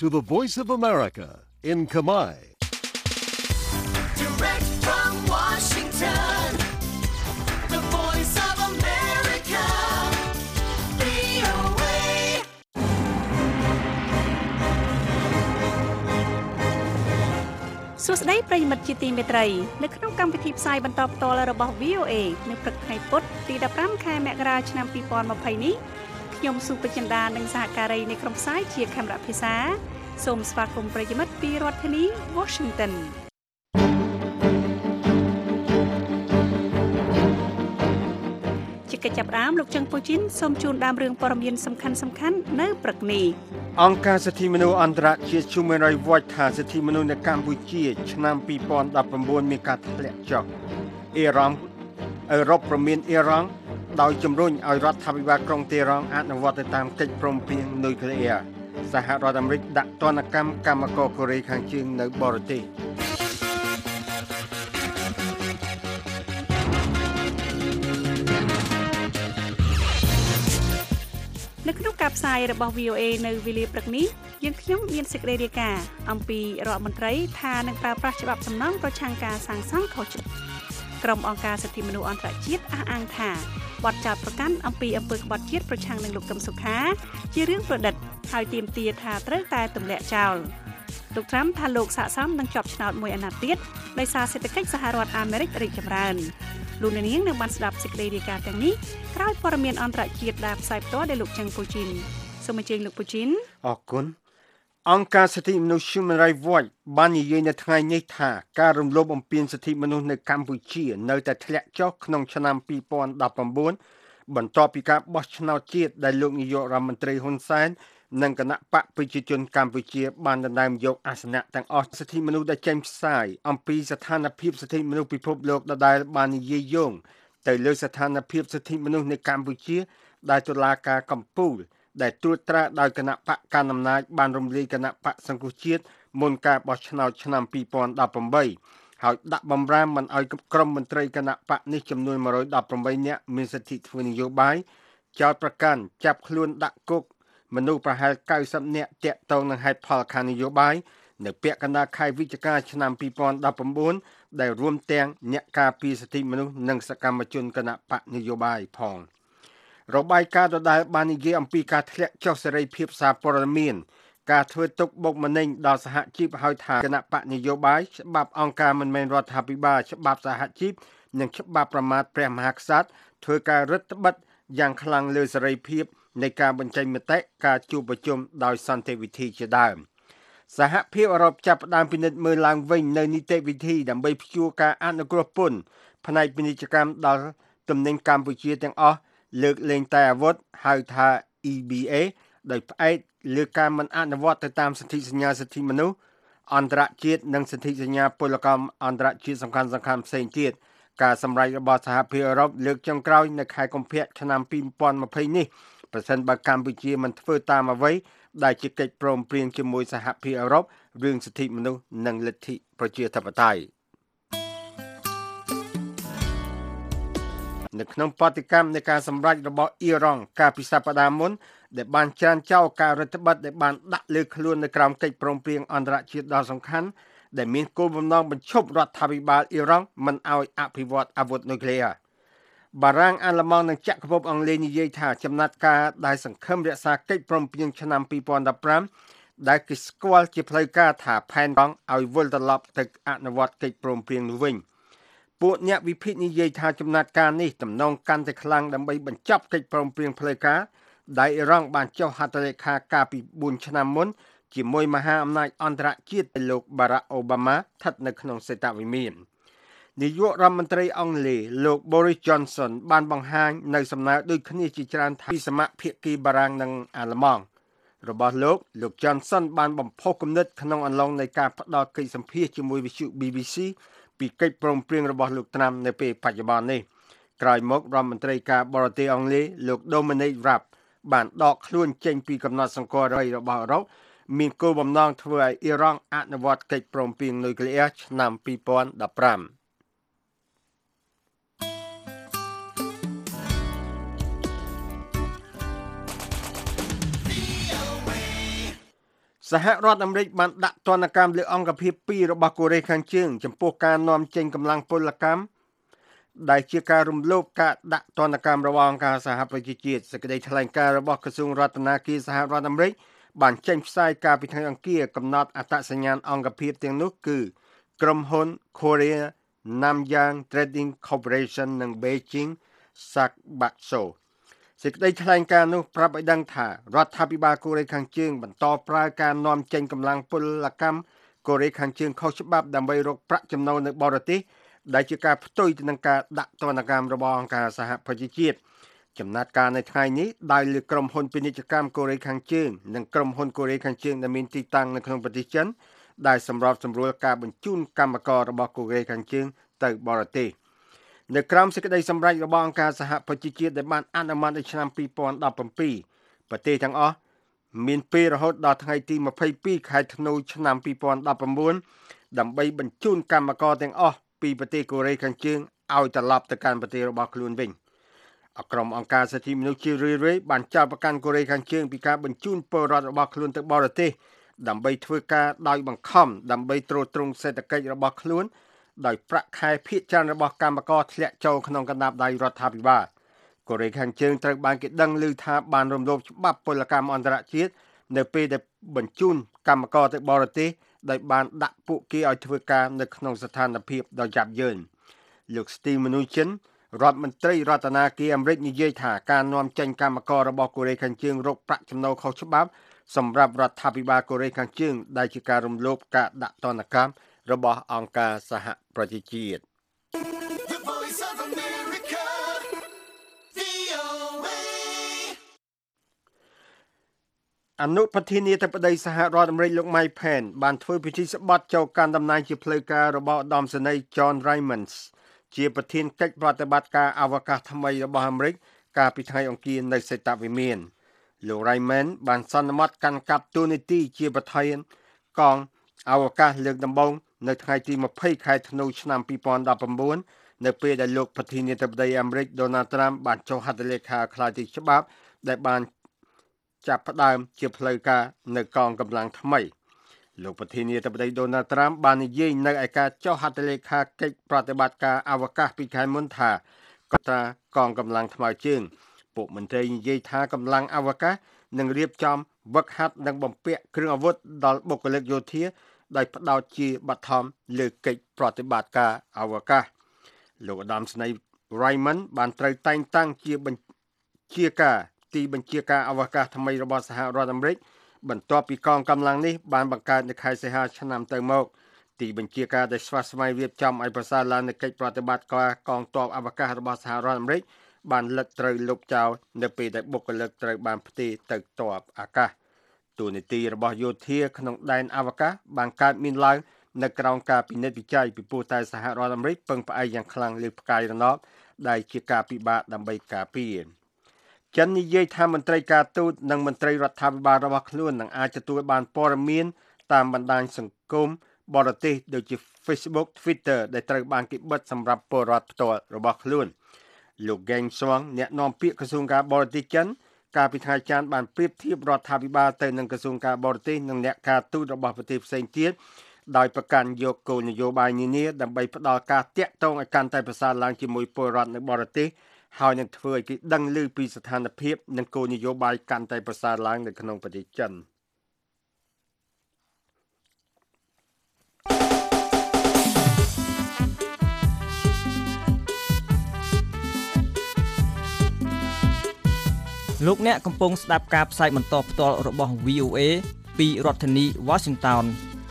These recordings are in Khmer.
to the Voice of America in Khmer. Direct from Washington, the Voice of America, VOA. សួស្តីប្រិយមិត្តជាទីមេត្រីនៅក្នុងកម្មវិធីផ្សាយបន្តផ្ទាល់របស់ VOA នៅព្រឹកថ្ងៃពុធទី15ខែមករាឆ្នាំ2020នេះខ្ញុំសុពចិន្តានិងសហការីនៃក្រុមផ្សាយជាខេមរៈភាសាសូមស្វាគមន៍ប្រិយមិត្តពីរដ្ឋធានី Washington ជាកិច្ចចាប់ផ្ដើមលោកជឹងពូជីនសូមជូនដើមរឿងព័ត៌មានសំខាន់ៗនៅព្រឹកនេះអង្គការសិទ្ធិមនុស្សអន្តរជាតិ Human Rights Watch ថាសិទ្ធិមនុស្សនៅកម្ពុជាឆ្នាំ2019មានការធ្លាក់ចុះអ៊ឺរ៉ុបប្រមានអ៊ីរ៉ង់ដោយជំរុញឲ្យរដ្ឋាភិបាលក្រុងតេហរ៉ង់អនុវត្តទៅតាមកិច្ចព្រមព្រៀងនុយក្លេអ៊ែរសហរដ្ឋអាមេរិកដាក់ទណ្ឌកម្មកម្មករកូរ៉េខាងជើងនៅបរទេសនៅក្នុងការផ្សាយរបស់ VOA នៅវេលាព្រឹកនេះយើងខ្ញុំមានសេចក្តីរាយការណ៍អំពីរដ្ឋមន្ត្រីថានឹងប្រើប្រាស់ច្បាប់សំណងប្រឆាំងការសាងសង់ខុសច្បាប់ក្រុមអង្គការសិទ្ធិមនុស្សអន្តរជាតិអះអាងថាបទចោទប្រកាន់អំពីអំពើក្បត់ជាតិប្រឆាំងនឹងលោកកឹមសុខាជារឿងប្រឌិតហើយទាមទារថាត្រូវតែទម្លាក់ចោលលោកត្រាំថាលោកស័ក្តិសមនឹងជាប់ឆ្នោតមួយអាណត្តិទៀតដោយសារសេដ្ឋកិច្ចសហរដ្ឋអាមេរិករីកចម្រើនលោកនាងនឹងបានស្ដាប់សេចក្តីរាយការណ៍ទាំងនេះក្រោយព័ត៌មានអន្តរជាតិដែលផ្សាយផ្ទាល់ដោយលោកច័ន្ទពូជីនសូមអញ្ជើញលោកពូជីនអរគុណអង្គការសិទ្ធិមនុស្ស Human Rights Watch បាននិយាយនៅថ្ងៃនេះថាការរំលោភបំពានសិទ្ធិមនុស្សនៅកម្ពុជានៅតែធ្លាក់ចុះក្នុងឆ្នាំ2019បន្ទាប់ពីការបោះឆ្នោតជាតិដែលលោកនាយករដ្ឋមន្ត្រីហ៊ុនសែននិងគណៈបកប្រជាជនកម្ពុជាបានដណ្ដើមយកអាសនៈទាំងអស់សិទ្ធិមនុស្សដែលចេញផ្សាយអំពីស្ថានភាពសិទ្ធិមនុស្សពិភពលោកដែលបាននិយាយយោងទៅលើស្ថានភាពសិទ្ធិមនុស្សនៅកម្ពុជាដែលតុលាការកំពូលដែលត្រួតត្រាដោយគណៈបកកណ្ដាលអំណាចបានរំលាយគណៈបកសង្គ្រោះជាតិមុនការបោះឆ្នោតឆ្នាំ2018ហើយដាក់បំរាមមិនឲ្យក្រុមមន្ត្រីគណៈបកនេះចំនួន118នាក់មានសិទ្ធិធ្វើនយោបាយចោទប្រកាន់ចាប់ខ្លួនដាក់គុកមនុស្សប្រហែល90នាក់ទាក់ទងនឹងហេតុផលខាងនយោបាយនៅពាក់កណ្ដាលខែវិច្ឆិកាឆ្នាំ2019ដែលរួមទាំងអ្នកការពារសិទ្ធិមនុស្សនិងសកម្មជនគណៈបកនយោបាយផងរបាយការណ៍ដដែលបាននិយាយអំពីការធ្លាក់ចុះសេរីភាពសារព័ត៌មានការធ្វើទុកបុកម្នេញដល់សហជីពហើយថាគណៈបកនយោបាយច្បាប់អង្គការមិនមែនរដ្ឋាភិបាលច្បាប់សហជីពនិងច្បាប់ប្រមាថព្រះមហាក្សត្រធ្វើការរឹតបន្តឹងយ៉ាងខ្លាំងលើសេរីភាពនៃការបញ្ចេញមតិការជួបប្រជុំដោយសន្តិវិធីជាដើមសហភាពអឺរ៉ុបចាប់ផ្ដើមពិនិត្យមើលឡើងវិញនៅនីតិវិធីដើម្បីព្យួរការអនុគ្រោះពន្ធផ្នែកពាណិជ្ជកម្មដល់ទំនិញកម្ពុជាទាំងអស់លើកលែងតែអាវុធហៅថា EBA ដោយផ្អែកលើការមិនអនុវត្តទៅតាមសន្ធិសញ្ញាសិទ្ធិមនុស្សអន្តរជាតិនិងសន្ធិសញ្ញាពលកម្មអន្តរជាតិសំខាន់ៗផ្សេងទៀតការសម្រេចរបស់សហភាពអឺរ៉ុបលើកចុងក្រោយនៅខែកុម្ភៈឆ្នាំ2020នេះប្រសិនបើកម្ពុជាមិនធ្វើតាមអ្វីដែលជាកិច្ចព្រមព្រៀងជាមួយសហភាពអឺរ៉ុបរឿងសិទ្ធិមនុស្សនិងលទ្ធិប្រជាធិបតេយ្យនៅក្នុងបដកម្មនៃការសម្រេចរបស់អ៊ីរ៉ង់កាលពីសប្តាហ៍មុនដែលបានច្រានចោលការរដ្ឋបတ်ដែលបានដាក់លើខ្លួននៅក្រោមកិច្ចព្រមព្រៀងអន្តរជាតិដ៏សំខាន់ដែលមានគោលបំណងបញ្ឈប់រដ្ឋាភិបាលអ៊ីរ៉ង់មិនឲ្យអភិវឌ្ឍអាវុធនុយក្លេអ៊ែរបារាំងអាល្លឺម៉ង់និងចក្រភពអង់គ្លេសនិយាយថាចំណាត់ការដែលសង្ឃឹមរក្សាកិច្ចព្រមព្រៀងឆ្នាំ2015ដែលគេស្គាល់ជាផ្លូវការថាផែនរងឲ្យវិលត្រឡប់ទៅអនុវត្តកិច្ចព្រមព្រៀងនោះវិញពួកអ្នកវិភាគនិយាយថាចំណាត់ការនេះទំនងកាន់តែខ្លាំងដើម្បីបញ្ចប់កិច្ចព្រមព្រៀងផ្លូវការដែលអ៊ីរ៉ង់បានចុះហត្ថលេខាកាលពី4ឆ្នាំមុនជាមួយមហាអំណាចអន្តរជាតិលោកបារ៉ាក់អូបាម៉ាស្ថិតនៅក្នុងសេតវិមាននាយករដ្ឋមន្ត្រីអង់គ្លេសលោក Boris Johnson បានបង្ហាញនៅសំណើដូចគ្នាជាច្រើនថាពីសមាភាគីបារាំងនិងអាល្លឺម៉ង់របស់លោក Johnson បានបំផុសគំនិតក្នុងអំឡុងនៃការផ្ដល់កិច្ចសម្ភាសន៍ជាមួយវិទ្យុ BBC ពីកិច្ចព្រមព្រៀងរបស់លោកត្រាំនៅពេលបច្ចុប្បន្ននេះក្រោយមករដ្ឋមន្ត្រីការបរទេសអង់គ្លេសលោក Dominic Raab បានដកខ្លួនចេញពីកំណត់សង្កល់របស់អឺរ៉ុបមានគោលបំណងធ្វើឲ្យអ៊ីរ៉ង់អនុវត្តកិច្ចព្រមព្រៀងនុយក្លេអ៊ែរឆ្នាំ2015 សហរដ្ឋអាមេរិកបានដាក់ទណ្ឌកម្មលើអង្គភាព2របស់កូរ៉េខាងជើងចំពោះការនាំចេញកម្លាំងពលកម្មដែលជាការរំលោភការដាក់ទណ្ឌកម្មរបស់អង្គការសហប្រជាជាតិសេចក្តីថ្លែងការណ៍របស់ក្រសួងរដ្ឋាភិបាលសហរដ្ឋអាមេរិកបានចេញផ្សាយកាលពីថ្ងៃអង្គារកំណត់អត្តសញ្ញាណអង្គភាពទាំងនោះគឺក្រុមហ៊ុន Korea Namyang Trading Corporation និង Beijing Sakbatso សេចក្តីថ្លែងការណ៍នោះប្រាប់ឲ្យដឹងថារដ្ឋាភិបាលកូរ៉េខាងជើងបន្តប្រើការនាំចេញកម្លាំងពលកម្មកូរ៉េខាងជើងខុសច្បាប់ដើម្បីរកប្រាក់ចំណូលនៅបរទេសដែលជាការផ្ទុយទៅនឹងការដាក់ទណ្ឌកម្មរបស់អង្គការសហប្រជាជាតិចំណាត់ការនៅថ្ងៃនេះដោយលើក្រុមហ៊ុនពាណិជ្ជកម្មកូរ៉េខាងជើងនិងក្រុមហ៊ុនកូរ៉េខាងជើងដែលមានទីតាំងនៅក្នុងប្រទេសចិនដែលសម្របសម្រួលការបញ្ជូនកម្មកររបស់កូរ៉េខាងជើងទៅបរទេសនៅក្រោមសេចក្តីសម្រេចរបស់អង្គការសហប្រជាជាតិដែលបានអនុម័តនៅឆ្នាំ2017ប្រទេសទាំងអស់មានពេលរហូតដល់ថ្ងៃទី22ខែធ្នូឆ្នាំ2019ដើម្បីបញ្ជូនកម្មករទាំងអស់ពីប្រទេសកូរ៉េខាងជើងឲ្យត្រឡប់ទៅកាន់ប្រទេសរបស់ខ្លួនវិញក្រុមអង្គការសិទ្ធិមនុស្សជារឿយៗបានចោទប្រកាន់កូរ៉េខាងជើងពីការបញ្ជូនពលរដ្ឋរបស់ខ្លួនទៅបរទេសដើម្បីធ្វើការដោយបង្ខំដើម្បីទ្រទ្រង់សេដ្ឋកិច្ចរបស់ខ្លួនដោយប្រាក់ខែភាគច្រើនរបស់កម្មករធ្លាក់ចូលក្នុងកណ្ដាប់ដៃរដ្ឋាភិបាលកូរ៉េខាងជើងត្រូវបានគេដឹងឮថាបានរំលោភច្បាប់ពលកម្មអន្តរជាតិនៅពេលដែលបញ្ជូនកម្មករទៅបរទេសដោយបានដាក់ពួកគេឲ្យធ្វើការនៅក្នុងស្ថានភាពដ៏យ៉ាប់យ៉ឺនលោក Steve Mnuchin រដ្ឋមន្ត្រីរដ្ឋាភិបាលអាមេរិកនិយាយថាការនាំចេញកម្មកររបស់កូរ៉េខាងជើងរកប្រាក់ចំណូលខុសច្បាប់សម្រាប់រដ្ឋាភិបាលកូរ៉េខាងជើងដែលជាការរំលោភការដាក់ទណ្ឌកម្មរបស់អង្គការសហប្រជាជាតិ The Voice of America, VOA. អនុប្រធានាធិបតីសហរដ្ឋអាមេរិកលោក Mike Pence បានធ្វើពិធីស្បត់ចូលកាន់តំណែងជាផ្លូវការរបស់ឧត្តមសេនីយ៍ John Raymonds ជាប្រធានកិច្ចប្រតិបត្តិការអវកាសថ្មីរបស់អាមេរិកកាលពីថ្ងៃអង្គារនៅសេតវិមានលោក Raymonds បានសន្មតកាន់កាប់តួនាទីជាប្រធានកងអវកាសលើកដំបូងនៅថ្ងៃទី20ខែធ្នូឆ្នាំ2019នៅពេលដែលលោកប្រធានាធិបតីអាមេរិក Donald Trump បានចុះហត្ថលេខាក្លាយជាច្បាប់ដែលបានចាប់ផ្ដើមជាផ្លូវការនៅកងកម្លាំងថ្មីលោកប្រធានាធិបតី Donald Trump បាននិយាយនៅឯការចុះហត្ថលេខាកិច្ចប្រតិបត្តិការអវកាសពីខែមុនថាកងកម្លាំងថ្មើរជើងពួកមន្ត្រីនិយាយថាកម្លាំងអវកាសនឹងរៀបចំវឹកហាត់និងបំពាក់គ្រឿងអាវុធដល់បុគ្គលិកយោធាដោយផ្ដោតជាបឋមលើកិច្ចប្រតិបត្តិការអវកាសលោកឧត្តមសេនីយ៍ Raymond បានត្រូវតែងតាំងជាបញ្ជាការទីបញ្ជាការអវកាសថ្មីរបស់សហរដ្ឋអាមេរិកបន្ទាប់ពីកងកម្លាំងនេះបានបង្កើតនៅខែសីហាឆ្នាំទៅមកទីបញ្ជាការដែលស្វាស្វែងរៀបចំឲ្យប្រសើរឡើងនៃកិច្ចប្រតិបត្តិការកងទ័ពអវកាសរបស់សហរដ្ឋអាមេរិកបានលិតត្រូវលុបចោលនៅពេលដែលបុគ្គលិកត្រូវបានផ្ទេរទៅទ័ពអាកាសទូនីតិរបស់យោធាក្នុងដែនអវកាសបានកើតមានឡើងនៅក្រោមការពិនិត្យវិจัยពីព្រោះតែសហរដ្ឋអាមេរិកពឹងផ្អែកយ៉ាងខ្លាំងលើផ្កាយរណបដែលជាការពិបាកដើម្បីការពារចិននិយាយថាមន្ត្រីការទូតនិងមន្ត្រីរដ្ឋាភិបាលរបស់ខ្លួននឹងអាចទទួលបានព័ត៌មានតាមបណ្ដាញសង្គមបរទេសដូចជា Facebook, Twitter ដែលត្រូវបានគេបិទសម្រាប់ពលរដ្ឋផ្ទាល់របស់ខ្លួនលោក Geng Shuang អ្នកនាំពាក្យក្រសួងការបរទេសចិនកាលពីថ្ងៃច័ន្ទបានប្រៀបធៀបរដ្ឋាភិបាលទៅនឹងក្រសួងការបរទេសនិងអ្នកការទូតរបស់ប្រទេសផ្សេងទៀតដោយប្រកាន់យកគោលនយោបាយនានាដើម្បីផ្ដល់ការតាក់ទងឲ្យកាន់តែប្រសើរឡើងជាមួយពលរដ្ឋនៅបរទេសហើយនឹងធ្វើឲ្យគេដឹងឮពីស្ថានភាពនិងគោលនយោបាយកាន់តែប្រសើរឡើងនៅក្នុងប្រទេសចិនលោកអ្នកកំពុងស្ដាប់ការផ្សាយបន្តផ្ទាល់របស់ VOA ពីរដ្ឋធានី Washington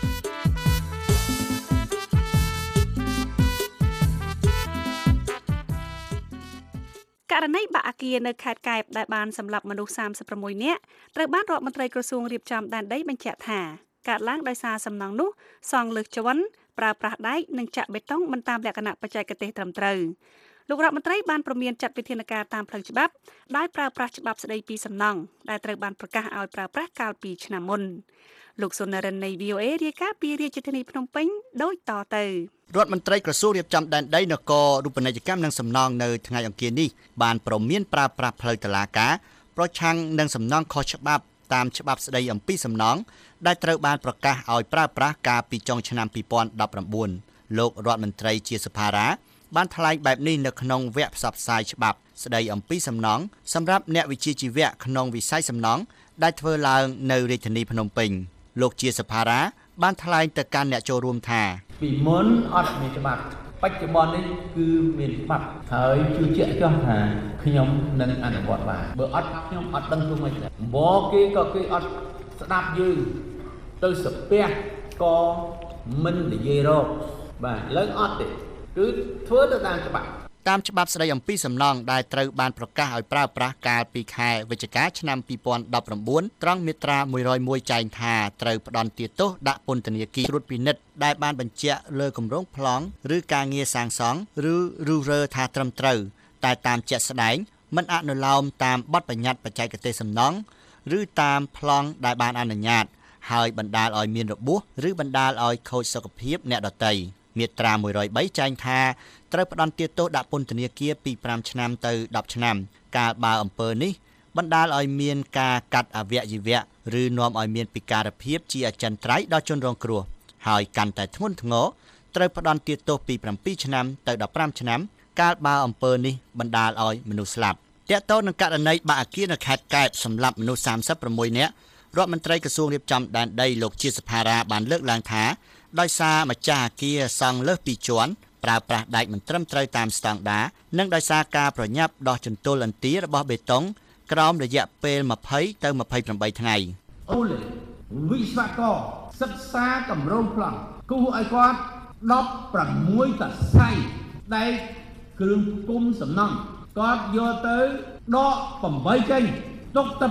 ករណីបាក់អគារនៅខេត្តកែបដែលបានសម្លាប់មនុស្ស36នាក់ត្រូវបានរដ្ឋមន្ត្រីក្រសួងរៀបចំដែនដីបញ្ជាក់ថាកើតឡើងដោយសារសំណង់នោះសង់លើសជាន់ប្រើប្រាស់ដែកនិងចាក់បេតុងមិនតាមលក្ខណៈបច្ចេកទេសត្រឹមត្រូវលោករដ្ឋមន្ត្រីបានព្រមានចាត់វិធានការតាមផ្លូវច្បាប់ដោយប្រើប្រាស់ច្បាប់ស្តីពីសំណង់ដែលត្រូវបានប្រកាសឲ្យប្រើប្រាស់កាលពីឆ្នាំមុនលោកសុនរិននៃ VOA រាយការណ៍ពីរាជធានីភ្នំពេញដូចតទៅរដ្ឋមន្ត្រីក្រសួងរៀបចំដែនដីនគររូបនីយកម្មនិងសំណង់នៅថ្ងៃអង្គារនេះបានព្រមានប្រើប្រាស់ផ្លូវតុលាការប្រឆាំងនឹងសំណង់ខុសច្បាប់តាមច្បាប់ស្តីអំពីសំណងដែលត្រូវបានប្រកាសឲ្យប្រើប្រាស់កាលពីចុងឆ្នាំ2019លោករដ្ឋមន្ត្រីជាសភារាបានថ្លែងបែបនេះនៅក្នុងវគ្គផ្សព្វផ្សាយច្បាប់ស្តីអំពីសំណងសម្រាប់អ្នកវិជ្ជាជីវៈក្នុងវិស័យសំណងដែលធ្វើឡើងនៅរាជធានីភ្នំពេញលោកជាសភារាបានថ្លែងទៅកាន់អ្នកចូលរួមថាពីមុនអត់មានច្បាប់បច្ចុប្បន្ននេះគឺមានច្បាប់ហើយជឿជាក់ចង់ថាខ្ញុំនឹងអនុវត្តបានបើអត់ខ្ញុំអត់ដឹងធ្វើម៉េចដែរមកគេក៏គេអត់ស្ដាប់យើងទៅសាពះក៏មិននិយាយរកបាទឡើងអត់ទេគឺធ្វើទៅតាមច្បាប់ស្តីអំពីសំណងដែលត្រូវបានប្រកាសឲ្យប្រើប្រាស់កាលពីខែវិច្ឆិកាឆ្នាំ2019ត្រង់មាត្រា101ចែងថាត្រូវផ្ដន្ទាទោសដាក់ពន្ធនាគារត្រួតពិនិត្យដែលបានបញ្ជាក់លើគម្រោងប្លង់ឬការងារសាងសង់ឬរុះរើថាត្រឹមត្រូវតែតាមជាក់ស្ដែងមិនអនុលោមតាមបទបញ្ញត្តិបច្ចេកទេសសំណងឬតាមប្លង់ដែលបានអនុញ្ញាតហើយបណ្ដាលឲ្យមានរបួសឬបណ្ដាលឲ្យខូចសុខភាពអ្នកដទៃមាត្រា103ចែងថាត្រូវផ្ដន្ទាទោសដាក់ពន្ធនាគារពី5ឆ្នាំទៅ10ឆ្នាំកាលបើអំពើនេះបណ្ដាលឲ្យមានការកាត់អវយវៈឬនាំឲ្យមានពិការភាពជាអចិន្ត្រៃយ៍ដល់ជនរងគ្រោះហើយកាន់តែធ្ងន់ធ្ងរត្រូវផ្ដន្ទាទោសពី7ឆ្នាំទៅ15ឆ្នាំកាលបើអំពើនេះបណ្ដាលឲ្យមនុស្សស្លាប់ទាក់ទងនឹងករណីបាក់អគារនៅខេត្តកែបសម្លាប់មនុស្ស36នាក់រដ្ឋមន្ត្រីក្រសួងរៀបចំដែនដីលោកជាសភារាបានលើកឡើងថាដោយសារម្ចាស់អគារសង់លើសពីជាន់ប្រើប្រាស់ដែកមិនត្រឹមត្រូវតាមស្តង់ដារនិងដោយសារការប្រញាប់ដោះជន្ទល់អន្ទារបស់បេតុងក្រោមរយៈពេល20ទៅ28ថ្ងៃអូលេវិស្វករសិក្សាគម្រោងប្លង់គូឲ្យគាត់16តសៃដែកគ្រឿងគុំសំណង់គាត់យកទៅដក8ចេញទុកទៅ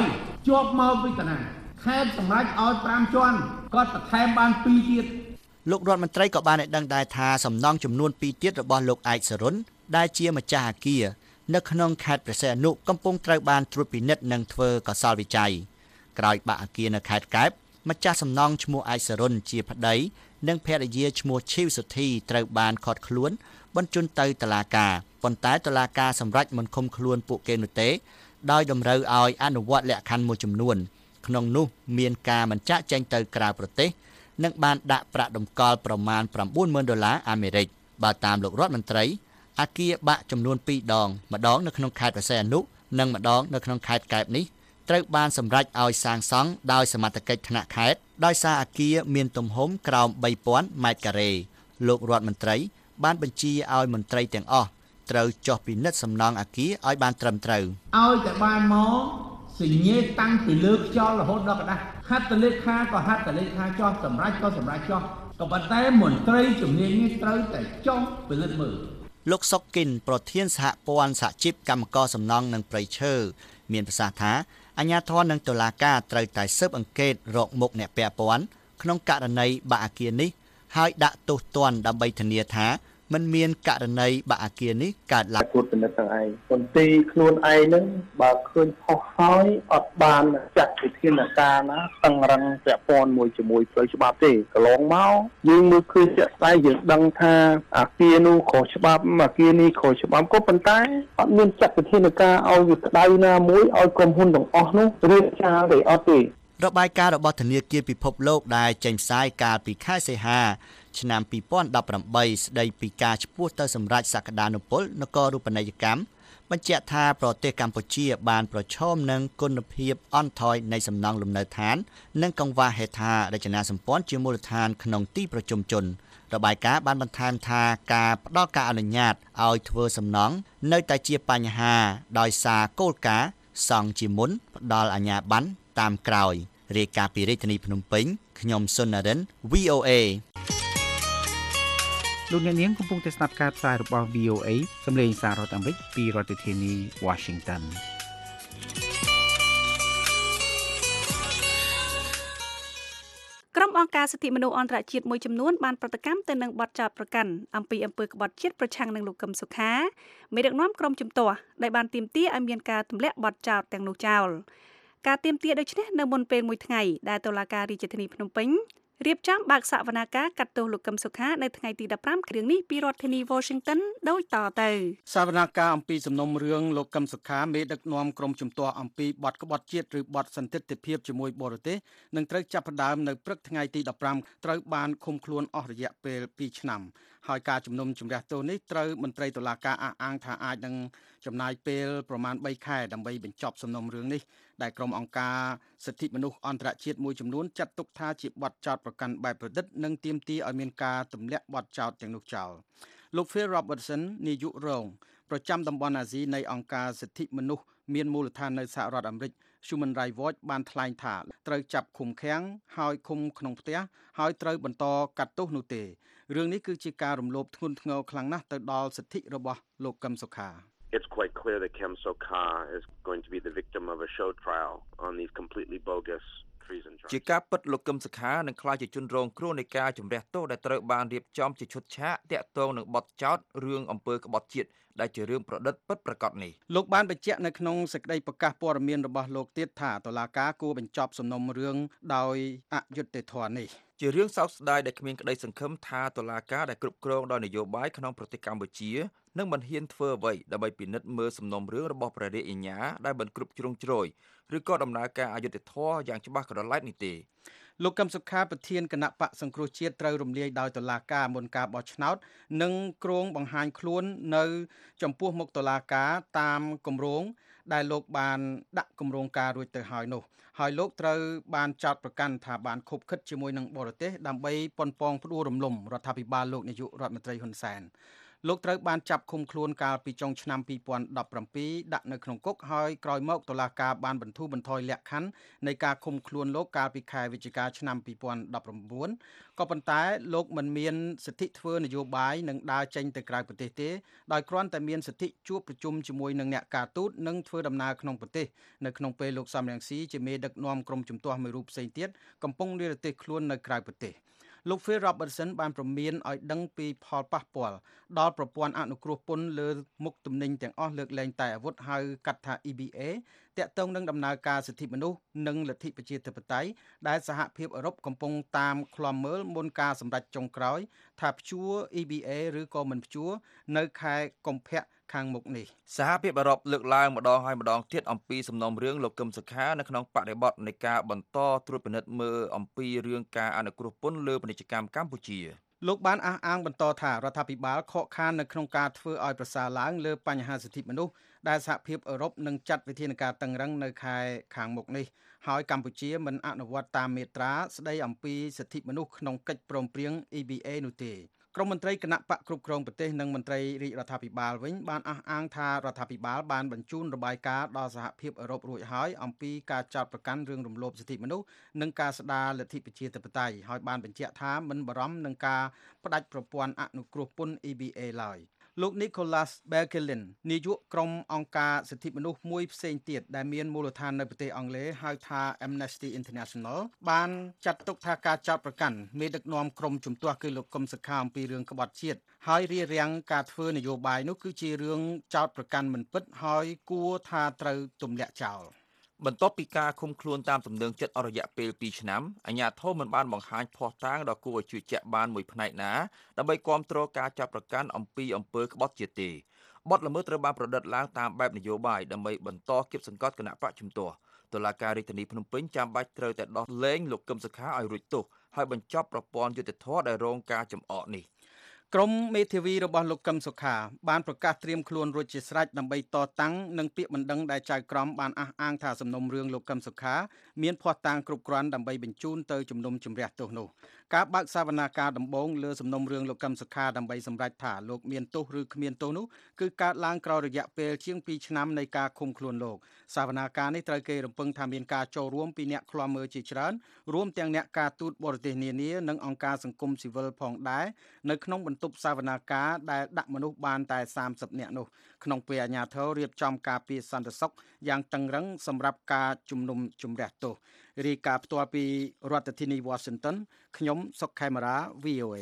8ជាប់មកពីតាណាខេត្តសម្រាប់ឲ្យ5ជាន់គាត់បន្ថែមបាន2ទៀតលោករដ្ឋមន្ត្រីក៏បានឲ្យដឹងដែរថាសំណង់ចំនួន2ទៀតរបស់លោកឯកសរុនដែលជាម្ចាស់អគារនៅក្នុងខេត្តព្រះសីហនុកំពុងត្រូវបានត្រួតពិនិត្យនិងធ្វើកសលវិច័យក្រោយបាក់អគារនៅខេត្តកែបម្ចាស់សំណង់ឈ្មោះឯកសរុនជាប្តីនិងភរិយាឈ្មោះឈីវសុធីត្រូវបានឃាត់ខ្លួនបញ្ជូនទៅតុលាការប៉ុន្តែតុលាការសម្រេចមិនឃុំខ្លួនពួកគេនោះទេដោយតម្រូវឲ្យអនុវត្តលក្ខខណ្ឌមួយចំនួនក្នុងនោះមានការបញ្ជាក់ចេញទៅក្រៅប្រទេសនិងបានដាក់ប្រាក់តម្កល់ប្រមាណ$90,000អាមេរិកបើតាមលោករដ្ឋមន្ត្រីអគារបាក់ចំនួន2ដងម្ដងនៅក្នុងខេត្តព្រះសីហនុនិងម្ដងនៅក្នុងខេត្តកែបនេះត្រូវបានសម្រេចឲ្យសាងសង់ដោយសមត្ថកិច្ចថ្នាក់ខេត្តដោយសារអគារមានទំហំក្រោម3000ម៉ែត្រការ៉េលោករដ្ឋមន្ត្រីបានបញ្ជាឲ្យមន្ត្រីទាំងអស់ត្រូវចុះពិនិត្យសំណង់អគារឲ្យបានត្រឹមត្រូវឲ្យតែបានមកសញ្ញាតាំងពីលើខ្យល់រហូតដល់កណ្ដាស់ហត្ថលេខាក៏ហត្ថលេខាចុះសម្រាប់ក៏សម្រាប់ចុះក៏ប៉ុន្តែមន្ត្រីជំនាញនេះត្រូវតែចុះពិនិត្យមើលលោកសុកគិនប្រធានសហព័ន្ធសហជីពកម្មករសំណង់និងព្រៃឈើមានប្រសាសន៍ថាអាជ្ញាធរនិងតុលាការត្រូវតែស៊ើបអង្កេតរកមុខអ្នកពាក់ព័ន្ធក្នុងករណីបាក់អគារនេះហើយដាក់ទោសទណ្ឌដើម្បីធានាថាមិនមានករណីបាក់អគារនេះកើតឡើងគួរពិនិត្យទាំងឯងពន្ទីខ្លួនឯងនឹងបើឃើញខុសហើយអត់បានចាត់វិធានការណាតឹងរឹងពាក់ព័ន្ធមួយជាមួយផ្លូវច្បាប់ទេកន្លងមកយើងមើលឃើញជាក់ស្ដែងយើងដឹងថាអគារនោះខុសច្បាប់អគារនេះខុសច្បាប់ក៏ប៉ុន្តែអត់មានចាត់វិធានការឲ្យវាក្តៅណាមួយឲ្យក្រុមហ៊ុនទាំងអស់នោះរៀបចាលទេអត់ទេរបាយការណ៍របស់ធនាគារពិភពលោកដែលចេញផ្សាយកាលពីខែសីហាឆ្នាំ2018ស្ដីពីការឈ្មោះទៅសម្រាប់សក្តានុពលនគររូបនីយកម្មបញ្ជាក់ថាប្រទេសកម្ពុជាបានប្រឈមនឹងគុណភាពអន់ថយនៃសំណង់លំនៅឋាននិងកង្វះហេដ្ឋារចនាសម្ព័ន្ធជាមូលដ្ឋានក្នុងទីប្រជុំជនរបាយការណ៍បានបន្ថែមថាការផ្ដល់ការអនុញ្ញាតឲ្យធ្វើសំណង់នៅតែជាបញ្ហាដោយសារគោលការណ៍សង់ជាមុនផ្ដល់អាជ្ញាប័ណ្ណតាមក្រោយរាយការណ៍ពីរាជធានីភ្នំពេញខ្ញុំសុននរិន VOA លោកអ្នកនាងកំពុងតែស្ដាប់ការផ្សាយរបស់ VOA សម្លេងសាររដ្ឋអាមេរិកពីរដ្ឋធានី Washington ក្រុមអង្គការសិទ្ធិមនុស្សអន្តរជាតិមួយចំនួនបានប្រតិកម្មទៅនឹងបទចោទប្រកាន់អំពីអំពើក្បត់ជាតិប្រឆាំងនឹងលោកកឹមសុខាមេដឹកនាំក្រុមជំទាស់ដែលបានទាមទារឲ្យមានការទម្លាក់បទចោទទាំងនោះចោលការទាមទារដូចនេះនៅមុនពេលមួយថ្ងៃដែលតុលាការរាជធានីភ្នំពេញរៀបចំបើកសវនាការកាត់ទោសលោកកឹមសុខានៅថ្ងៃទី15គ្រឿងនេះពីរដ្ឋធានី Washington ដូចតទៅសវនាការអំពីសំណុំរឿងលោកកឹមសុខាមេដឹកនាំក្រុមជំទាស់អំពីបទក្បត់ជាតិឬបទសន្តិទ្ធិភាពជាមួយបរទេសនឹងត្រូវចាប់ផ្ដើមនៅព្រឹកថ្ងៃទី15ត្រូវបានឃុំខ្លួនអស់រយៈពេល2ឆ្នាំហើយការជំនុំជម្រះទោសនេះត្រូវមន្ត្រីតុលាការអះអាងថាអាចនឹងចំណាយពេលប្រមាណ3ខែដើម្បីបញ្ចប់សំណុំរឿងនេះដែលក្រុមអង្គការសិទ្ធិមនុស្សអន្តរជាតិមួយចំនួនចាត់ទុកថាជាបទចោទប្រកាន់បែបប្រឌិតនិងទាមទារឲ្យមានការទម្លាក់បទចោទទាំងនោះចោលលោក Phil Robertson នាយករងប្រចាំតំបន់អាស៊ីនៃអង្គការសិទ្ធិមនុស្សមានមូលដ្ឋាននៅសហរដ្ឋអាមេរិក Human Rights Watch បានថ្លែងថាត្រូវចាប់ឃុំឃាំងហើយឃុំក្នុងផ្ទះហើយត្រូវបន្តកាត់ទោសនោះទេរឿងនេះគឺជាការរំលោភធ្ងន់ធ្ងរខ្លាំងណាស់ទៅដល់សិទ្ធិរបស់លោកកឹមសុខា It's quite clear that Kem Sokha is going to be the victim of a show trial on these completely bogus treason charges. ជាការពិតលោកកឹមសុខានឹងក្លាយជាជនរងគ្រោះនៃការជំរះទោសដែលត្រូវបានរៀបចំជាឈុតឆាកតាក់ទងនឹងបទចោទរឿងអំពើក្បត់ជាតិដែលជារឿងប្រឌិតពិតប្រាកដនេះលោកបានបញ្ជាក់នៅក្នុងសេចក្តីប្រកាសព័ត៌មានរបស់លោកទៀតថាតុលាការគួរបញ្ចប់សំណុំរឿងដោយអយុត្តិធម៌នេះជារឿងសោកស្ដាយដែលគ្មានក្តីសង្ឃឹមថាតុលាការដែលគ្រប់គ្រងដោយនយោបាយក្នុងប្រទេសកម្ពុជានឹងមិនហ៊ានធ្វើអ្វីដើម្បីពិនិត្យមើលសំណុំរឿងរបស់ព្រះរាជអាជ្ញាដែលមិនគ្រប់ជ្រុងជ្រោយឬក៏ដំណើរការអយុត្តិធម៌យ៉ាងច្បាស់ក្រឡែតនេះទេលោកកឹមសុខាប្រធានគណៈបកសង្គ្រោះជាតិត្រូវរំលាយដោយតុលាការមុនការបោះឆ្នោតនិងគ្រងបង្ហាញខ្លួននៅចំពោះមុខតុលាការតាមគម្រោងដែលលោកបានដាក់គម្រោងការរួចទៅហើយនោះហើយលោកត្រូវបានចោទប្រកាន់ថាបានខុបខិតជាមួយនឹងបរទេសដើម្បីប៉ុនប៉ងផ្ដួលរំលំរដ្ឋាភិបាលលោកនាយករដ្ឋមន្ត្រីហ៊ុនសែនលោកត្រូវបានចាប់ឃុំខ្លួនកាលពីចុងឆ្នាំ2017ដាក់នៅក្នុងគុកហើយក្រោយមកតុលាការបានបន្ធូរបន្ថយលក្ខខណ្ឌនៃការឃុំខ្លួនលោកកាលពីខែវិច្ឆិកាឆ្នាំ2019ក៏ប៉ុន្តែលោកមិនមានសិទ្ធិធ្វើនយោបាយនិងដើរចេញទៅក្រៅប្រទេសទេដោយគ្រាន់តែមានសិទ្ធិជួបប្រជុំជាមួយនឹងអ្នកការទូតនិងធ្វើដំណើរក្នុងប្រទេសនៅក្នុងពេលលោកសំរងស៊ីជាមេដឹកនាំក្រុមជំទាស់មួយរូបផ្សេងទៀតកំពុងនិរទេសខ្លួននៅក្រៅប្រទេសលោក Phil Robertson បានព្រមានឲ្យដឹងពីផលប៉ះពាល់ដល់ប្រព័ន្ធអនុគ្រោះពន្ធលើមុខទំនិញទាំងអស់លើកលែងតែអាវុធហៅកាត់ថា EBA តាក់ទងនឹងដំណើរការសិទ្ធិមនុស្សនិងលទ្ធិប្រជាធិបតេយ្យដែលសហភាពអឺរ៉ុបកំពុងតាមឃ្លាំមើលមុនការសម្រេចចុងក្រោយថាព្យួរ EBA ឬក៏មិនព្យួរនៅខែកុម្ភៈខាងមុខនេះសហភាពអឺរ៉ុបលើកឡើងម្ដងហើយម្ដងទៀតអំពីសំណុំរឿងលោកកឹមសុខានៅក្នុងបរិបទនៃការបន្តត្រួតពិនិត្យមើលអំពីរឿងការអនុគ្រោះពន្ធលើពាណិជ្ជកម្មកម្ពុជាលោកបានអះអាងបន្តថារដ្ឋាភិបាលខកខាននៅក្នុងការធ្វើឲ្យប្រសើរឡើងលើបញ្ហាសិទ្ធិមនុស្សដែលសហភាពអឺរ៉ុបនឹងចាត់វិធានការតឹងរ៉ឹងនៅខែខាងមុខនេះហើយកម្ពុជាមិនអនុវត្តតាមមាត្រាស្ដីអំពីសិទ្ធិមនុស្សក្នុងកិច្ចព្រមព្រៀង EBA នោះទេក្រុមមន្ត្រីគណៈបកគ្រប់គ្រងប្រទេសនិងមន្ត្រីរាជរដ្ឋាភិបាលវិញបានអះអាងថារដ្ឋាភិបាលបានបញ្ជូនរបាយការណ៍ដល់សហភាពអឺរ៉ុបរួចហើយអំពីការចោទប្រកាន់រឿងរំលោភសិទ្ធិមនុស្សនិងការស្ដារលទ្ធិប្រជាធិបតេយ្យហើយបានបញ្ជាក់ថាមិនបារម្ភនឹងការផ្ដាច់ប្រព័ន្ធអនុគ្រោះពន្ធ EBA ឡើយលោក Nicholas Berkelin នាយកក្រុមអង្គការសិទ្ធិមនុស្សមួយផ្សេងទៀតដែលមានមូលដ្ឋាននៅប្រទេសអង់គ្លេសហៅថា Amnesty International បានចាត់ទុកថាការចោទប្រកាន់មេដឹកនាំក្រុមជំទាស់គឺលោកកឹមសុខាអំពីរឿងក្បត់ជាតិហើយរារាំងការធ្វើនយោបាយនោះគឺជារឿងចោទប្រកាន់មិនពិតហើយគួរថាត្រូវទម្លាក់ចោលបន្ទាប់ពីការឃុំខ្លួនតាមទំនឹងចិត្តអស់រយៈពេល2ឆ្នាំអាជ្ញាធរមិនបានបង្ហាញភស្តុតាងដ៏គួរឲ្យជឿជាក់បានមួយផ្នែកណាដើម្បីគាំទ្រការចាប់ប្រកាន់អំពីអំពើក្បត់ជាតិទេបទល្មើសត្រូវបានប្រឌិតឡើងតាមបែបនយោបាយដើម្បីបន្តគៀបសង្កត់គណៈបកជំទាស់តុលាការរាជធានីភ្នំពេញចាំបាច់ត្រូវតែដោះលែងលោកកឹមសុខាឲ្យរួចទោសហើយបញ្ចប់ប្រព័ន្ធយុត្តិធម៌ដែលរងការចំអកនេះក្រុមមេធាវីរបស់លោកកឹមសុខាបានប្រកាសត្រៀមខ្លួនរួចជាស្រេចដើម្បីតតាំងនឹងពាក្យបណ្ដឹងដែលចៅក្រមបានអះអាងថាសំណុំរឿងលោកកឹមសុខាមានភស្តុតាងគ្រប់គ្រាន់ដើម្បីបញ្ជូនទៅជំនុំជម្រះទោសនោះការបើកសវនាការដំបូងលើសំណុំរឿងលោកកឹមសុខាដើម្បីសម្រេចថាលោកមានទោសឬគ្មានទោសនោះគឺកើតឡើងក្រោយរយៈពេលជាង2ឆ្នាំនៃការឃុំខ្លួនលោកសវនាការនេះត្រូវគេរំពឹងថាមានការចូលរួមពីអ្នកឃ្លាំមើលជាច្រើនរួមទាំងអ្នកការទូតបរទេសនានានិងអង្គការសង្គមស៊ីវិលផងដែរនៅក្នុងបន្ទប់សវនាការដែលដាក់មនុស្សបានតែ30នាក់នោះក្នុងពេលអាជ្ញាធររៀបចំការពារសន្តិសុខយ៉ាងតឹងរ៉ឹងសម្រាប់ការជំនុំជម្រះទោសរាយការណ៍ផ្ទាល់ពីរដ្ឋធានី Washington ខ្ញុំសុកខេមរា VOA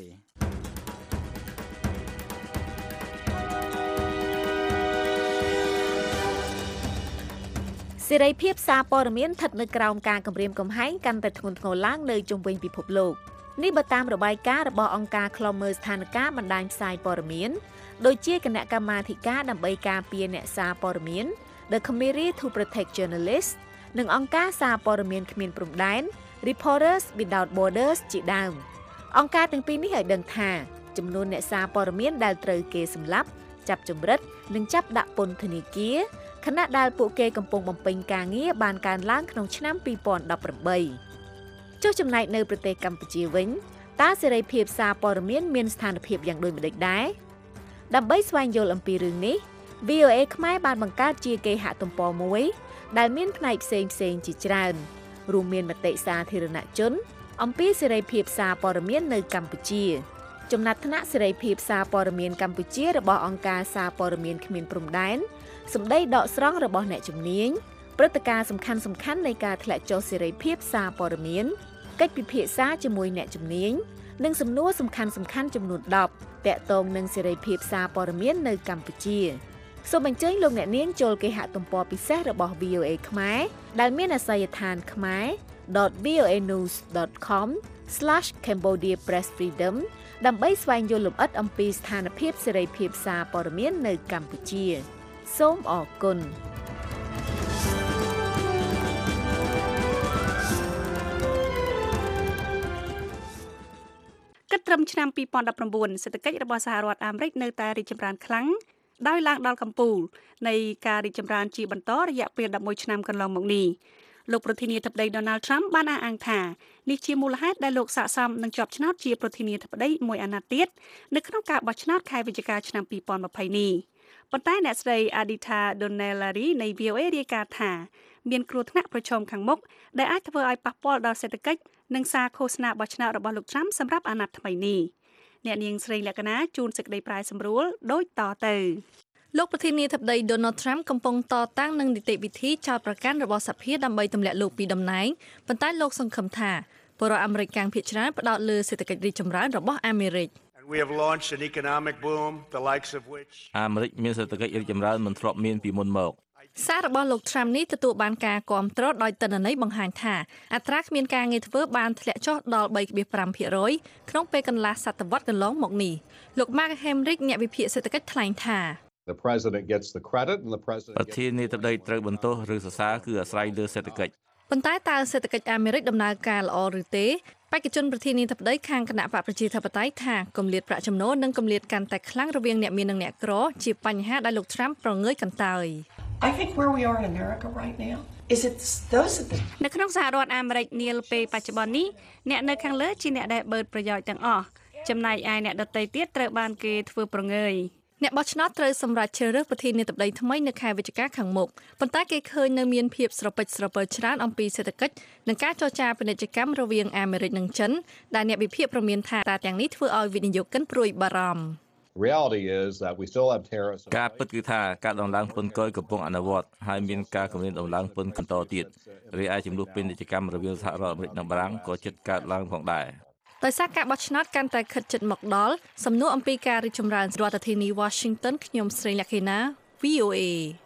សេរីភាពសារព័ត៌មានស្ថិតនៅក្រោមការគំរាមកំហែងកាន់តែធ្ងន់ធ្ងរឡើងនៅជុំវិញពិភពលោកនេះបើតាមរបាយការណ៍របស់អង្គការឃ្លាំមើលស្ថានភាពបណ្ដាញផ្សាយព័ត៌មានដូចជាគណៈកម្មាធិការដើម្បីការពារអ្នកសារព័ត៌មាន The Committee to Protect Journalists និងអង្គការសារព័ត៌មានគ្មានព្រំដែន Reporters Without Borders ជាដើមអង្គការទាំងពីរនេះឲ្យដឹងថាចំនួនអ្នកសារព័ត៌មានដែលត្រូវគេសម្លាប់ចាប់ចម្រិតនិងចាប់ដាក់ពន្ធនាគារខណៈដែលពួកគេកំពុងបំពេញការងារបានកើនឡើងក្នុងឆ្នាំ2018ចុះចំណែកនៅប្រទេសកម្ពុជាវិញតើសេរីភាពសារព័ត៌មានមានស្ថានភាពយ៉ាងដូចម្តេចដែរដើម្បីស្វែងយល់អំពីរឿងនេះ VOA ខ្មែរបានបង្កើតជាគេហទំព័រមួយដែលមានផ្នែកផ្សេងជាច្រើនរួមមានមតិសាធារណជនអំពីសេរីភាពសារព័ត៌មាននៅកម្ពុជាចំណាត់ថ្នាក់សេរីភាពសារព័ត៌មានកម្ពុជារបស់អង្គការសារព័ត៌មានគ្មានព្រំដែនសម្ដីដកស្រង់របស់អ្នកជំនាញព្រឹត្តិការណ៍សំខាន់នៃការធ្លាក់ចុះសេរីភាពសារព័ត៌មានកិច្ចពិភាក្សាជាមួយអ្នកជំនាញនិងសំណួរសំខាន់ចំនួន10ទាក់ទងនឹងសេរីភាពសារព័ត៌មាននៅកម្ពុជាសូមអញ្ជើញលោកអ្នកនាងចូលគេហទំព័រពិសេសរបស់ VOA ខ្មែរដែលមានអាសយដ្ឋានkhmer.voanews.com/cambodiapressfreedom ដើម្បីស្វែងយល់លម្អិតអំពីស្ថានភាពសេរីភាពសារព័ត៌មាននៅកម្ពុជាសូមអរគុណគិតត្រឹមឆ្នាំ2019សេដ្ឋកិច្ចរបស់សហរដ្ឋអាមេរិកនៅតែរីកចម្រើនខ្លាំងដោយឡើងដល់កំពូលនៃការរីកចម្រើនជាបន្តរយៈពេល11ឆ្នាំកន្លងមកនេះលោកប្រធានាធិបតី Donald Trump បានអះអាងថានេះជាមូលហេតុដែលលោកស័ក្តិសមនឹងជាប់ឆ្នោតជាប្រធានាធិបតីមួយអាណត្តិទៀតនៅក្នុងការបោះឆ្នោតខែវិច្ឆិកាឆ្នាំ2020នេះប៉ុន្តែអ្នកស្រី Aditha Donnelly នៃ VOA រាយការណ៍ថាមានគ្រោះថ្នាក់ប្រឈមខាងមុខដែលអាចធ្វើឲ្យប៉ះពាល់ដល់សេដ្ឋកិច្ចនិងសារឃោសនាបោះឆ្នោតរបស់លោក Trump សម្រាប់អាណត្តិថ្មីនេះអ្នកនាងស្រីលក្ខណាជួនសេចក្តីប្រាយសម្រួលដូចតទៅលោកប្រធានាធិបតី Donald Trump កំពុងតតាំងនឹងនីតិវិធីចោទប្រកាន់របស់សភាដើម្បីទម្លាក់លោកពីតំណែងប៉ុន្តែលោកសង្ឃឹមថាពលរដ្ឋអាមេរិកកាំងភាគច្រើនផ្ដោតលើសេដ្ឋកិច្ចរីកចម្រើនរបស់អាមេរិក We have launched an economic boom the likes of which អាមេរិកមានសេដ្ឋកិច្ចរីកចម្រើនមិនធ្លាប់មានពីមុនមកសាររបស់លោក Trump នេះទទួលបានការគាំទ្រដោយទិន្នន័យបង្ហាញថាអត្រាគ្មានការងារធ្វើបានធ្លាក់ចុះដល់ 3.5% ក្នុងពេលកន្លះសតវត្សរ៍កន្លងមកនេះលោក Mark Hemrick អ្នកវិភាគសេដ្ឋកិច្ចថ្លែងថា The president gets the credit and the president ប្រធានាធិបតីត្រូវបន្ទោសឬសរសើរគឺអាស្រ័យលើសេដ្ឋកិច្ចប៉ុន្តែតើសេដ្ឋកិច្ចអាមេរិកដំណើរការល្អឬទេបេក្ខជនប្រធានាធិបតីខាងគណៈបកប្រជាធិបតេយ្យថាគម្លាតប្រាក់ចំណូលនិងគម្លាតកាន់តែខ្លាំងរវាងអ្នកមាននិងអ្នកក្រជាបញ្ហាដែលលោក Trump ប្រងើយកន្តើយ I think where we are in America right now is it those of the នៅក្នុងសហរដ្ឋអាមេរិកនាពេលបច្ចុប្បន្ននេះអ្នកនៅខាងលើជាអ្នកដែលបឺតប្រយោជន៍ទាំងអស់ចំណែកឯអ្នកដទៃទៀតត្រូវបានគេធ្វើប្រងើយអ្នកបោះឆ្នោតត្រូវសម្រេចជ្រើសរើសប្រធានាធិបតីថ្មីនៅខែវិច្ឆិកាខាងមុខប៉ុន្តែគេឃើញនៅមានភាពស្រពេចស្រពិលច្រើនអំពីសេដ្ឋកិច្ចនិងការចរចាពាណិជ្ជកម្មរវាងអាមេរិកនិងចិនដែលអ្នកវិភាគប្រមានថាតាទាំងនេះធ្វើឲ្យវិនិយោគិនព្រួយបារម្ភ Reality is that we still have tariffs ការពិតគឺថាការដំឡើងពន្ធគយកំពុងអនុវត្តហើយមានការគម្រាមដំឡើងពន្ធបន្តទៀតរីឯចំនួនពាណិជ្ជកម្មរវាងសហរដ្ឋអាមេរិកនិងបារាំងក៏ជិតកើតឡើងផងដែរដោយសារការបោះឆ្នោតកាន់តែខិតជិតមកដល់សំណួរអំពីការរីកចម្រើនរដ្ឋធានី Washington ខ្ញុំស្រីលក្ខិណា VOA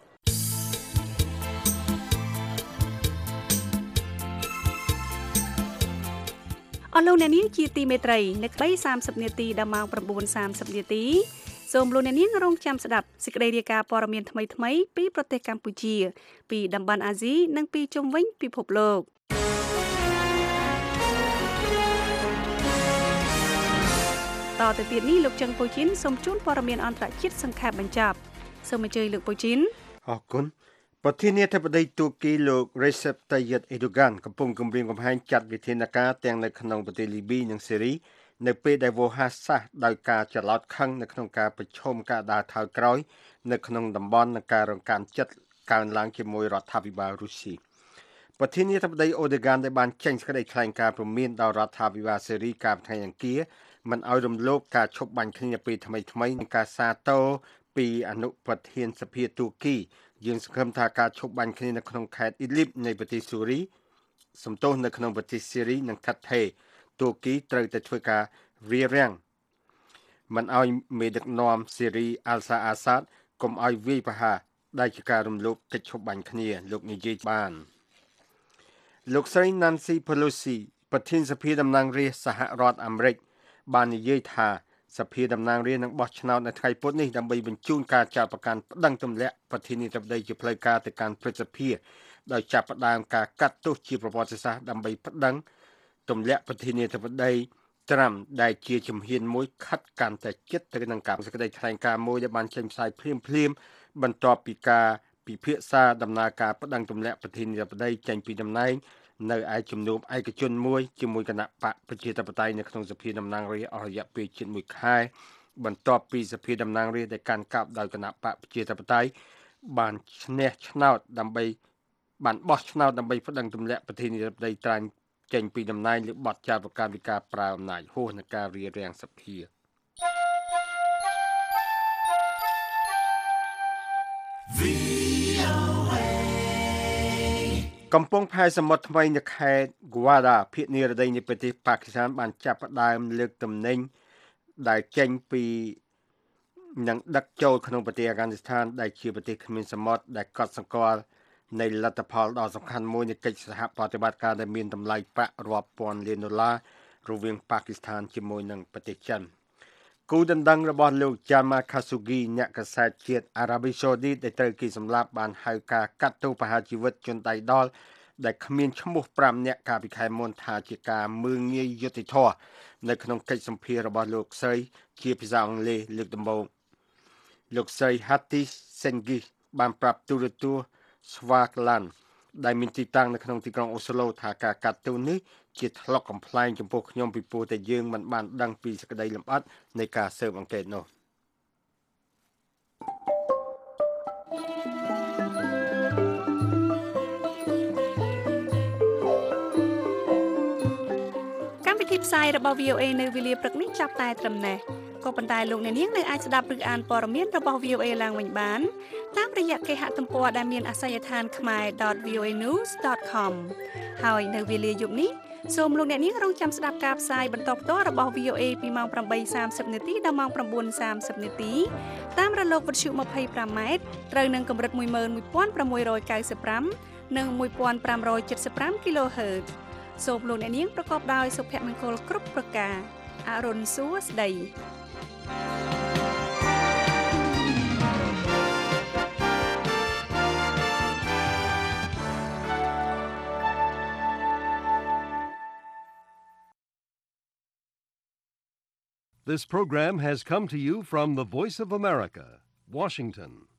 អស់លោកអ្នកនាងជាទីមេត្រីនៅក្តី30នាទីដល់ម៉ោង 9:30 នាទីសូមលោកអ្នកនាងរងចាំស្ដាប់សេចក្តីរាយការណ៍ព័ត៌មានថ្មីៗពីប្រទេសកម្ពុជាពីតំបន់អាស៊ីនិងពីជុំវិញពិភពលោកតទៅទៀតនេះលោកចឹងពូជីនសូមជូនព័ត៌មានអន្តរជាតិសង្ខេបបញ្ចប់សូមអញ្ជើញលោកពូជីនអរគុណប្រធានាធិបតីទូគីលោក Recep Tayyip Erdogan កំពុងគម្រាមកំហែងចាត់វិធានការទាំងនៅក្នុងប្រទេសលីប៊ីនិងសេរីនៅពេលដែលវោហារសាសដោយការច្រឡោតខឹងនៅក្នុងការប្រឈមការដើរថយក្រោយនៅក្នុងតំបន់និងការរងការចិត្តកើនឡើងជាមួយរដ្ឋាភិបាលរុស្ស៊ីប្រធានាធិបតី Erdogan ដែលបានចេញសេចក្តីថ្លែងការណ៍ព្រមានដល់រដ្ឋាភិបាលសេរីកាលថ្ងៃអង្គារមិនឲ្យរំលោភការឈប់បាញ់គ្នាពេលថ្មីៗនិងការសាទរពីអនុប្រធានសភាទូគីយើងសង្ឃឹមថាការឈប់បាញ់គ្នានៅក្នុងខេត្តអ៊ីលីបនៃប្រទេសស៊ូរីសំទោសនៅក្នុងប្រទេសស៊ីរីនិងកាត់ថេទូគីត្រូវតែធ្វើការរារាំងមិនឲ្យមេដឹកនាំស៊ីរីអាល់សាអាសាតកុំឲ្យវាយប្រហារដែលជាការរំលោភកិច្ចឈប់បាញ់គ្នាលោកនិយាយបានលោកស្រី Nancy Pelosi ប្រធានសភាតំណាងរាស្ត្រសហរដ្ឋអាមេរិកបាននិយាយថាសភាតំណាងរាស្ត្រនឹងបោះឆ្នោតនៅថ្ងៃពុធនេះដើម្បីបញ្ជូនការចោទប្រកាន់ប្តឹងទម្លាក់ប្រធានាធិបតីជាផ្លូវការទៅកាន់ព្រឹទ្ធសភាដោយចាប់ផ្ដើមការកាត់ទោសជាប្រវត្តិសាស្ត្រដើម្បីប្តឹងទម្លាក់ប្រធានាធិបតីត្រាំដែលជាជំហានមួយខិតកាន់តែជិតទៅនឹងការសេចក្តីថ្លែងការណ៍មួយដែលបានចេញផ្សាយភ្លាមបន្ទាប់ពីការពិភាក្សាដំណើរការប្តឹងទម្លាក់ប្រធានាធិបតីចេញពីតំណែងនៅឯជំនុំឯកជនមួយជាមួយគណៈបកប្រជាធិបតេយ្យនៅក្នុងសភាតំណាងរាស្ត្រអស់រយៈពេលជិត1ខែបន្ទាប់ពីសភាតំណាងរាស្ត្រដែលកាន់កាប់ដោយគណៈបកប្រជាធិបតេយ្យបានបោះឆ្នោតដើម្បីប្តឹងទម្លាក់ប្រធានាធិបតីត្រាញចេញពីតំណែងលើបទចោទប្រកាន់ពីការប្រើអំណាចហួសនឹងការរារាំងសភាកំពង់ផែសមុទ្រថ្មីនៅខេត្ត Gwadar ភាគនិរតីនៃប្រទេសប៉ាគីស្ថានបានចាប់ផ្ដើមលើកទំនិញដែលចេញពីនឹងដឹកចូលក្នុងប្រទេសអាហ្គានីស្ថានដែលជាប្រទេសគ្មានសមុទ្រដែលកត់សម្គាល់នៃលទ្ធផលដ៏សំខាន់មួយនៃកិច្ចសហប្រតិបត្តិការដែលមានតម្លៃប្រាក់រាប់ពាន់លានដុល្លាររវាងប៉ាគីស្ថានជាមួយនឹងប្រទេសចិនគូដណ្ដឹងរបស់លោក Jamal Khashoggi អ្នកកាសែតជាតិអារ៉ាប៊ីសាអូឌីតដែលត្រូវគេសម្លាប់បានហៅការកាត់ទោសប្រហារជីវិតជនដៃដល់ដែលគ្មានឈ្មោះ5នាក់កាលពីខែមុនថាជាការមើលងាយយុត្តិធម៌នៅក្នុងកិច្ចសម្ភាររបស់លោកស្រីជាភាសាអង់គ្លេសលើកដំបូងលោកស្រី Hati Sengi បានប្រាប់ទូរទស្សន៍ Swaziland ដែលមានទីតាំងនៅក្នុងទីក្រុងអូស្ឡូថាការកាត់ទោសនេះជាថ្លុកកំប្លែងចំពោះខ្ញុំពីព្រោះតែយើងមិនបានដឹងពីសេចក្តីលម្អិតនៃការស៊ើបអង្កេតនោះកម្មវិធីផ្សាយរបស់ VOA នៅវេលាព្រឹកនេះចាប់តែត្រឹមនេះក៏ប៉ុន្តែលោកអ្នកនាងនៅអាចស្ដាប់ឬអានព័ត៌មានរបស់ VOA ឡើងវិញបានតាមរយៈគេហទំព័រដែលមានអាសយដ្ឋាន khmer.voanews.com ហើយនៅវេលាយប់នេះសូមលោកអ្នកនាងរងចាំស្ដាប់ការផ្សាយបន្តផ្ទាល់របស់ VOA ពីម៉ោង 8:30 នាទីដល់ម៉ោង 9:30 នាទីតាមរលកវិទ្យុ 25M ត្រូវនឹងកម្រិត 11695 និង 1575 kHz សូមលោកអ្នកនាងប្រកបដោយសុភមង្គលគ្រប់ប្រការអរុនសួស្តី This program has come to you from the Voice of America, Washington.